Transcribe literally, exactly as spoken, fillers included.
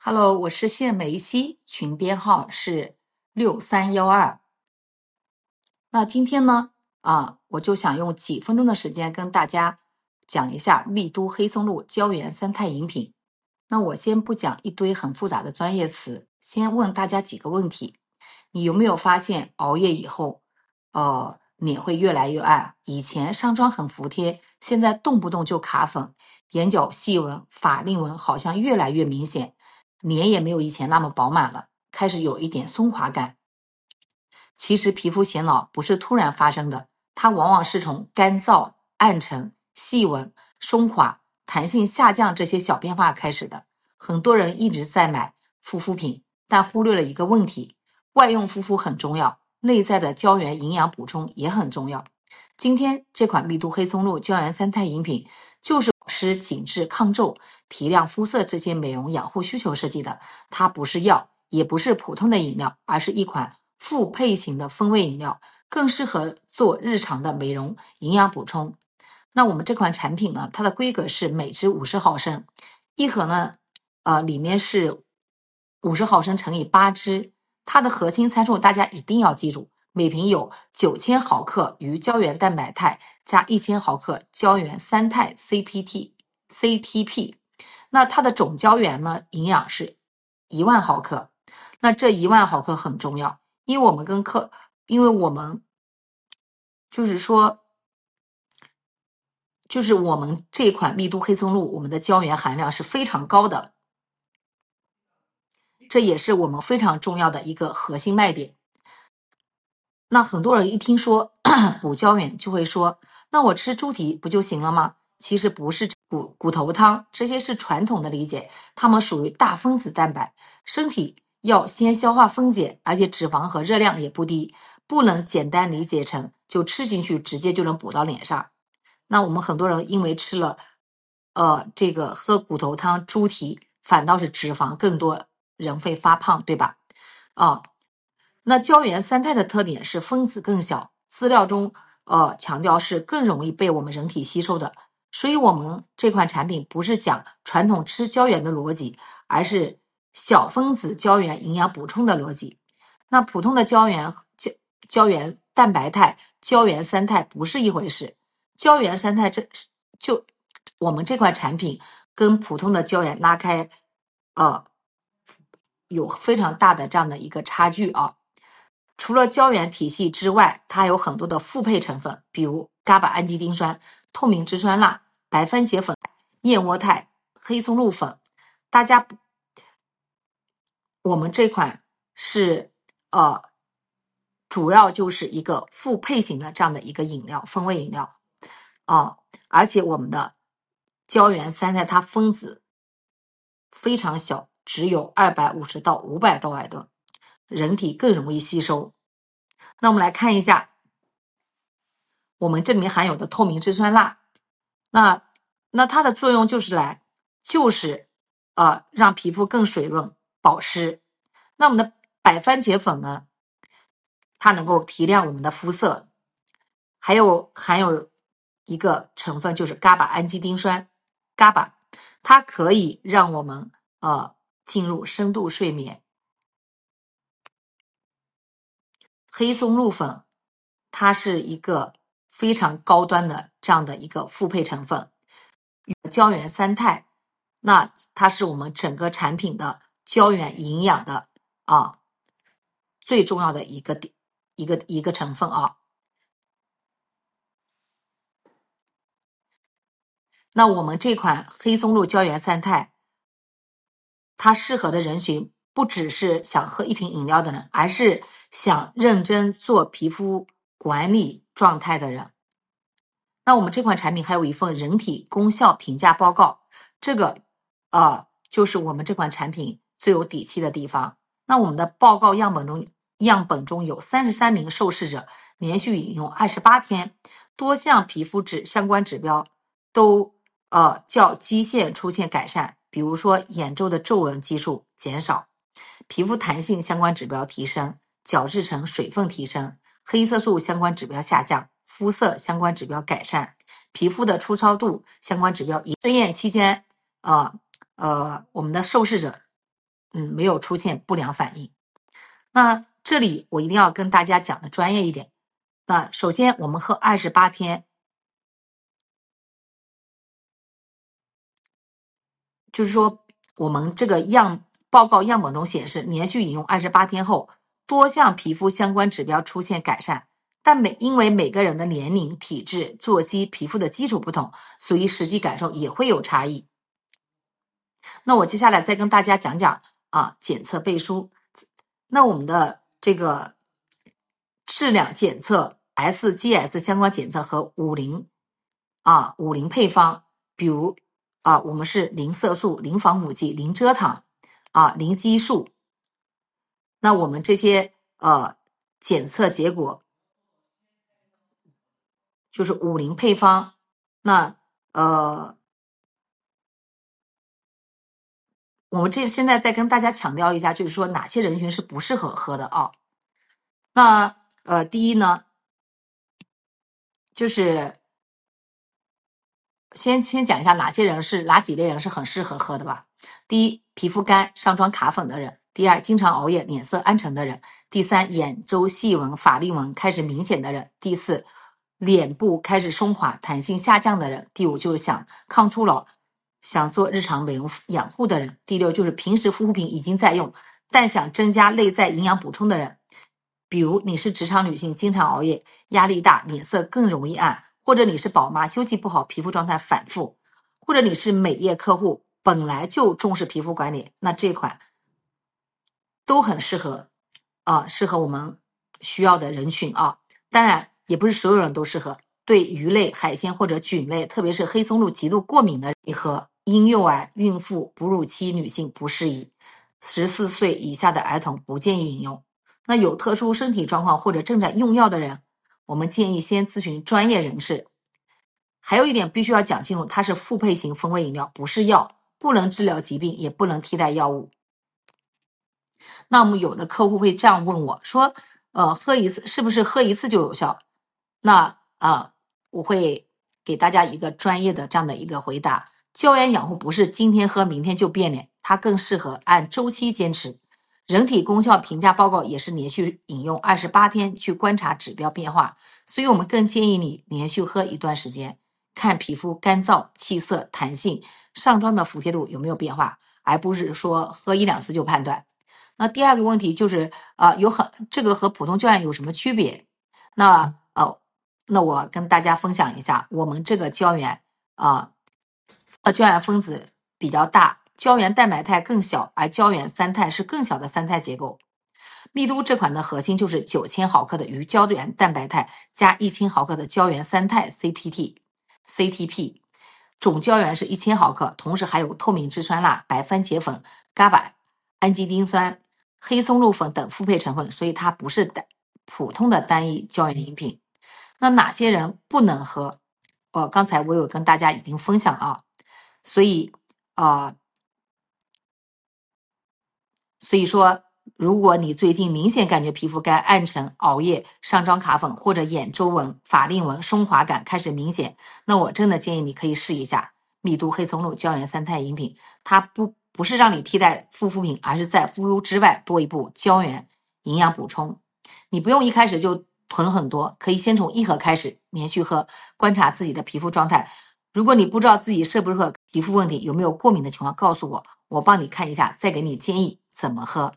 Hello，我是谢梅西，群编号是六三幺二。那今天呢，啊，我就想用几分钟的时间跟大家讲一下蜜都黑松露胶原三肽饮品。那我先不讲一堆很复杂的专业词，先问大家几个问题：你有没有发现熬夜以后，呃，脸会越来越暗？以前上妆很服帖，现在动不动就卡粉，眼角细纹、法令纹好像越来越明显。脸也没有以前那么饱满了，开始有一点松垮感。其实皮肤显老不是突然发生的，它往往是从干燥、暗沉、细纹、松垮、弹性下降这些小变化开始的。很多人一直在买护肤品，但忽略了一个问题：外用护肤很重要，内在的胶原营养补充也很重要。今天这款蜜都黑松露胶原三肽饮品就是保湿、紧致、抗皱、提亮肤色这些美容养护需求设计的。它不是药，也不是普通的饮料，而是一款复配型的风味饮料，更适合做日常的美容营养补充。那我们这款产品呢，它的规格是每支五十毫升，一盒呢，呃，里面是五十毫升乘以八支。它的核心参数大家一定要记住，每瓶有九千毫克鱼胶原蛋白肽加一千毫克胶原三肽 C P T C T P。那它的总胶原呢，营养是一万毫克。那这一万毫克很重要，因为我们跟客，因为我们就是说。就是我们这款蜜都黑松露，我们的胶原含量是非常高的，这也是我们非常重要的一个核心卖点。那很多人一听说补胶原，就会说，那我吃猪蹄不就行了吗？其实不是，骨骨头汤这些是传统的理解，它们属于大分子蛋白，身体要先消化分解，而且脂肪和热量也不低，不能简单理解成就吃进去直接就能补到脸上。那我们很多人因为吃了，呃，这个喝骨头汤、猪蹄，反倒是脂肪更多，人会发胖，对吧？啊，那胶原三肽的特点是分子更小，资料中呃强调是更容易被我们人体吸收的，所以我们这款产品不是讲传统吃胶原的逻辑，而是小分子胶原营养补充的逻辑。那普通的胶原胶胶原蛋白肽、胶原三肽不是一回事。胶原三肽这就我们这款产品跟普通的胶原拉开，呃，有非常大的这样的一个差距啊。除了胶原体系之外，它还有很多的复配成分，比如伽巴氨基丁酸、透明质酸钠、白番茄粉、燕窝肽、黑松露粉。大家，我们这款是呃，主要就是一个复配型的这样的一个饮料，风味饮料。哦，而且我们的胶原三肽它分子非常小，只有二百五十到五百道尔顿，人体更容易吸收。那我们来看一下，我们这里面含有的透明质酸钠，那那它的作用就是来，就是呃让皮肤更水润保湿。那我们的白番茄粉呢，它能够提亮我们的肤色，还有含有一个成分就是伽巴氨基丁酸，伽巴，它可以让我们呃进入深度睡眠。黑松露粉，它是一个非常高端的这样的一个复配成分，胶原三肽，那它是我们整个产品的胶原营养的啊最重要的一个一个一个成分啊。那我们这款黑松露胶原三肽，它适合的人群不只是想喝一瓶饮料的人，而是想认真做皮肤管理状态的人。那我们这款产品还有一份人体功效评价报告，这个呃就是我们这款产品最有底气的地方。那我们的报告样本中，样本中有三十三名受试者连续饮用二十八天，多项皮肤指相关指标都呃较基线出现改善，比如说眼周的皱纹基数减少，皮肤弹性相关指标提升，角质层水分提升，黑色素相关指标下降，肤色相关指标改善，皮肤的粗糙度相关指标。实验期间，呃呃，我们的受试者嗯没有出现不良反应。那这里我一定要跟大家讲的专业一点。那首先我们喝二十八天，就是说我们这个样报告样本中显示，连续饮用二十八天后，多项皮肤相关指标出现改善。但每因为每个人的年龄、体质、作息、皮肤的基础不同，所以实际感受也会有差异。那我接下来再跟大家讲讲啊检测背书。那我们的这个质量检测 S G S 相关检测和五零啊五零配方，比如啊我们是零色素、零防腐剂、零蔗糖啊零激素。那我们这些呃检测结果就是五零配方。那呃我们这现在再跟大家强调一下，就是说哪些人群是不适合喝的啊？那呃第一呢，就是先先讲一下哪些人是哪几类人是很适合喝的吧。第一，皮肤干、上妆卡粉的人；第二，经常熬夜、脸色暗沉的人；第三，眼周细纹、法令纹开始明显的人；第四，脸部开始松垮、弹性下降的人；第五，就是想抗初老、想做日常美容养护的人；第六，就是平时护肤品已经在用，但想增加内在营养补充的人。比如你是职场女性，经常熬夜，压力大，脸色更容易暗。或者你是宝妈，休息不好，皮肤状态反复；或者你是美业客户，本来就重视皮肤管理，那这款都很适合啊，适合我们需要的人群啊。当然，也不是所有人都适合，对鱼类、海鲜或者菌类，特别是黑松露极度过敏的人和婴幼儿、孕妇、哺乳期女性不适宜，十四岁以下的儿童不建议饮用。那有特殊身体状况或者正在用药的人，我们建议先咨询专业人士。还有一点必须要讲清楚，它是复配型风味饮料，不是药，不能治疗疾病，也不能替代药物。那我们有的客户会这样问我说：“呃，喝一次是不是喝一次就有效？”那呃，我会给大家一个专业的这样的一个回答：胶原养护不是今天喝明天就变脸，它更适合按周期坚持。人体功效评价报告也是连续饮用二十八天去观察指标变化，所以我们更建议你连续喝一段时间，看皮肤干燥、气色、弹性、上妆的服帖度有没有变化，而不是说喝一两次就判断。那第二个问题就是啊、呃有很这个和普通胶原有什么区别？那呃，那我跟大家分享一下，我们这个胶原啊，呃，胶原分子比较大，胶原蛋白肽更小，而胶原三肽是更小的三肽结构。蜜都这款的核心就是九千毫克的鱼胶原蛋白肽加一千毫克的胶原三肽 C P T C T P，总胶原是一千毫克，同时还有透明质酸钠、白番茄粉、GA B A、氨基丁酸、黑松露粉等复配成分，所以它不是单普通的单一胶原饮品。那哪些人不能喝？哦，刚才我有跟大家已经分享啊，所以啊、呃所以说，如果你最近明显感觉皮肤干、暗沉、熬夜、上妆卡粉或者眼周纹、法令纹、松垮感开始明显，那我真的建议你可以试一下蜜都黑松露胶原三肽饮品。它不不是让你替代护肤品，而是在护肤之外多一步胶原营养补充。你不用一开始就囤很多，可以先从一盒开始连续喝，观察自己的皮肤状态。如果你不知道自己适不适合皮肤问题，有没有过敏的情况，告诉我，我帮你看一下，再给你建议怎么喝。